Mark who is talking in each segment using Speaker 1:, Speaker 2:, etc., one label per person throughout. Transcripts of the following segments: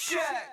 Speaker 1: Check.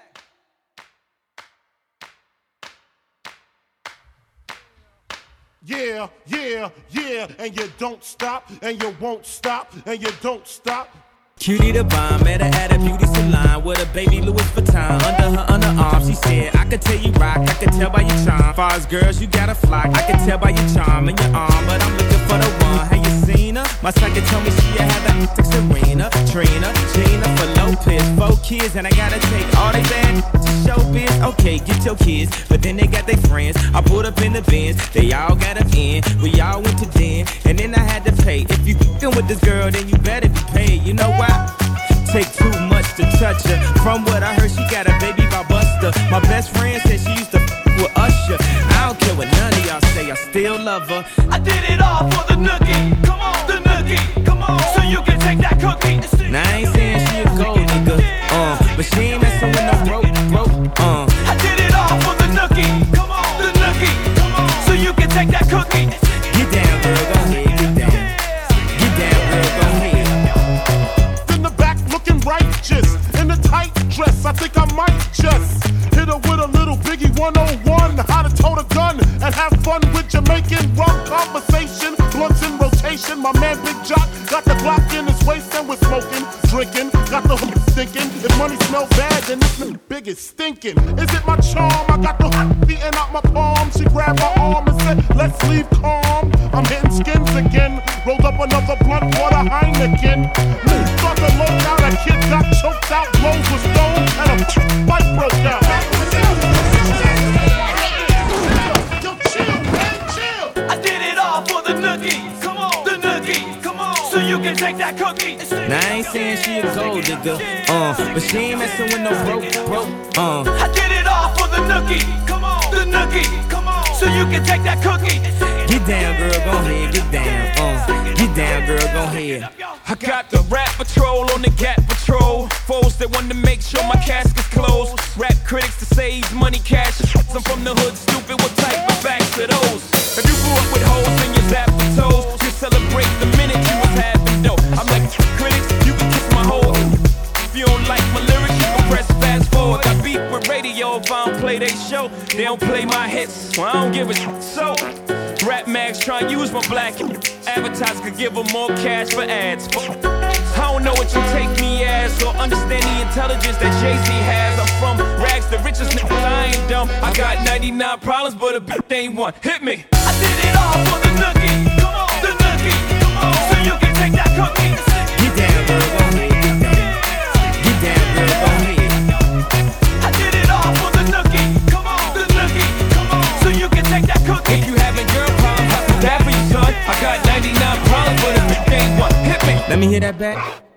Speaker 2: Yeah, yeah, yeah, and you don't stop, and you won't stop, and you don't stop.
Speaker 3: Cutie the bomb, met her at a beauty salon with a baby Louis Vuitton under her underarm. She said, I could tell you rock, I could tell by your charm. Far as girls, you got a flock, I could tell by your charm and your arm. But I'm looking for the one, have you seen her? My psychic told me she had that Serena, Trina, Gina for Lopez. 4 kids and I gotta take all they bad to showbiz. Okay, get your kids, but then they got their friends. I pulled up in the Benz, they all got up in. We all went to den, and then I had to pay. If you f***ing with this girl, then you better be paid. You know why? Take too much to touch her. From what I heard, she got a baby by Buster. My best friend said she used to f with Usher. I don't care what none of y'all say, I still love her.
Speaker 1: I did it all for the nookie. Come on, the nookie. Come on, so you can take that cookie.
Speaker 3: Now I ain't saying she a gold nigga, but she ain't messing with no broke.
Speaker 1: I did it all for the nookie. Come on, the nookie. Come on, so you can take that cookie.
Speaker 3: Get down, girl, go ahead, get down. Get down, girl, go ahead.
Speaker 2: In the back looking righteous, in a tight dress, I think I might just hit her with a little Biggie 101. How to tote a gun and have fun with Jamaican rum conversation. Blunts in rotation, my man Big Jock got the Glock in his waist and we're smoking, drinking. Got the hook thinking, if money smell bad, then this nigga big is stinking. Is it my charm? I got the hook beating out my palm. She grabbed my arm and said, let's leave calm. I'm hitting skins again. Rolled up another blunt, water Heineken. Thought the low down, that kid got choked out, blows were stoned, and a fight broke out. Yo, chill, man, chill.
Speaker 1: I did it all for the nookie. Come on, the nookie. Come on, so you can take that cookie.
Speaker 3: Now I ain't saying she a gold digger, but she ain't messing with no broke.
Speaker 1: I did it all for the nookie. Come on, the nookie. Come on, so you can take that cookie.
Speaker 3: Get down, girl, go ahead, get down. Get down, girl, go ahead.
Speaker 4: I got the rap patrol on the Gap Patrol. Foes that want to make sure my casket's closed. Rap critics to say he's money cash. I'm from the hood, stupid, what type of facts are those? If you grew up with hoes in your zap toes, you celebrate the minute you was having dough. I'm like, critics, you can kiss my hoe. If you don't like my lyrics, you can press fast forward. Got beef with radio if I don't play they show. They don't play my hits, well I don't give a shit. So, rap mags try and use my black. Advertisers could give them more cash for ads. I don't know what you take me as, or understand the intelligence that Jay-Z has. I'm from rags, the richest nigga, I ain't dumb. I got 99 problems, but a bitch ain't one. Hit me.
Speaker 1: I did it all for the nookie. Come on, the nookie. Come on, so you can take that cookie.
Speaker 3: Get down, girl, go ahead, get down. Get down, girl, go ahead.
Speaker 1: I did it all for the nookie. Come on, the nookie. Come on, so you can take that cookie.
Speaker 4: If you having girl problems, I feel bad for you, son. I got 99 problems, but a bitch ain't one. Hit me.
Speaker 3: Let me hear that back.